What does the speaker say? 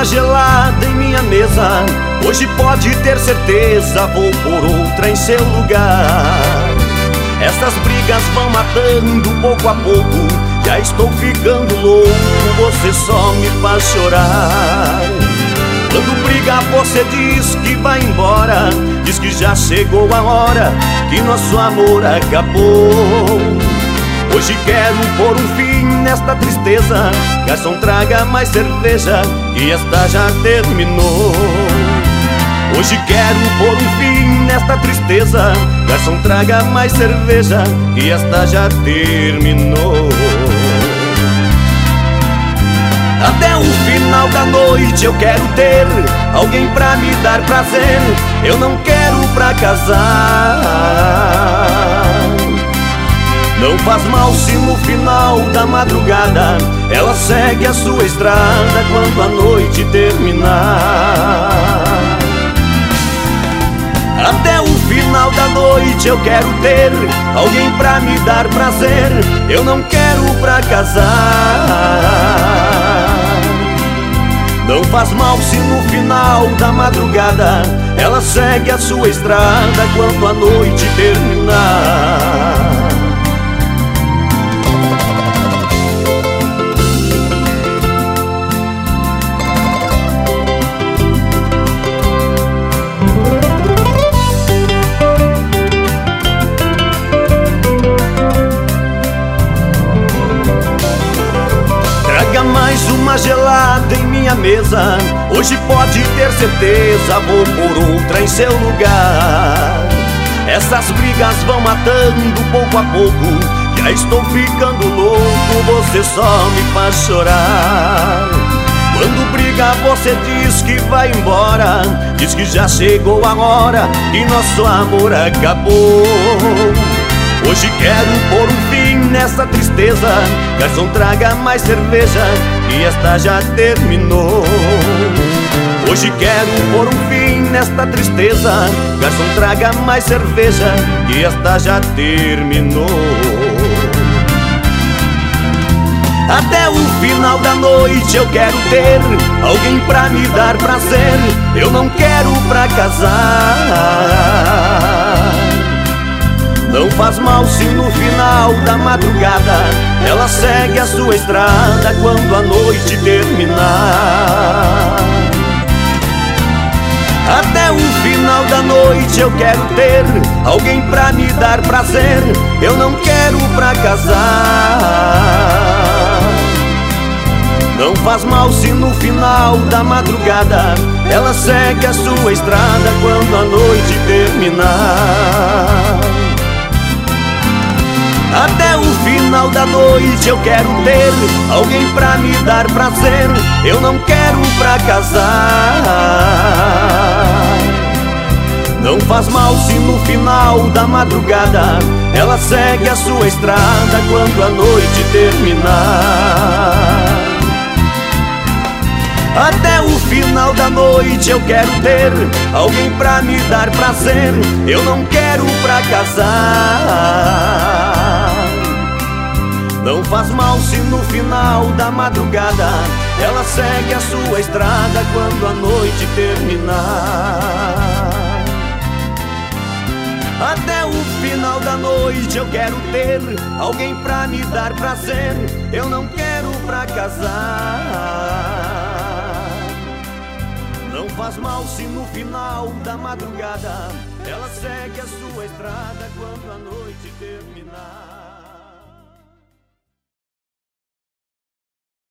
uma gelada em minha mesa. Hoje pode ter certeza, vou por outra em seu lugar. Essas brigas vão matando pouco a pouco. Já estou ficando louco, você só me faz chorar. Quando briga você diz que vai embora, diz que já chegou a hora, que nosso amor acabou. Hoje quero pôr um fim nesta tristeza. Garçom, traga mais cerveja, que esta já terminou. Hoje quero pôr um fim nesta tristeza. Garçom, traga mais cerveja, que esta já terminou. Até o final da noite eu quero ter alguém pra me dar prazer. Eu não quero pra casar. Não faz mal se no final da madrugada ela segue a sua estrada quando a noite terminar. Até o final da noite eu quero ter alguém pra me dar prazer. Eu não quero pra casar. Não faz mal se no final da madrugada ela segue a sua estrada quando a noite terminar. Mais uma gelada em minha mesa. Hoje pode ter certeza, vou por outra em seu lugar. Essas brigas vão matando pouco a pouco. Já estou ficando louco, você só me faz chorar. Quando briga você diz que vai embora, diz que já chegou a hora, que nosso amor acabou. Hoje quero pôr um fim nessa tristeza. Garçom, traga mais cerveja, que esta já terminou. Hoje quero pôr um fim nesta tristeza. Garçom, traga mais cerveja, que esta já terminou. Até o final da noite eu quero ter alguém pra me dar prazer. Eu não quero pra casar. Não faz mal se no final da madrugada ela segue a sua estrada quando a noite terminar. Até o final da noite eu quero ter alguém pra me dar prazer. Eu não quero pra casar. Não faz mal se no final da madrugada ela segue a sua estrada quando a noite terminar. Até o final da noite eu quero ter alguém pra me dar prazer. Eu não quero pra casar. Não faz mal se no final da madrugada ela segue a sua estrada quando a noite terminar. Até o final da noite eu quero ter alguém pra me dar prazer. Eu não quero pra casar. Não faz mal se no final da madrugada ela segue a sua estrada quando a noite terminar. Até o final da noite eu quero ter alguém pra me dar prazer. Eu não quero pra casar. Não faz mal se no final da madrugada ela segue a sua estrada quando a noite terminar.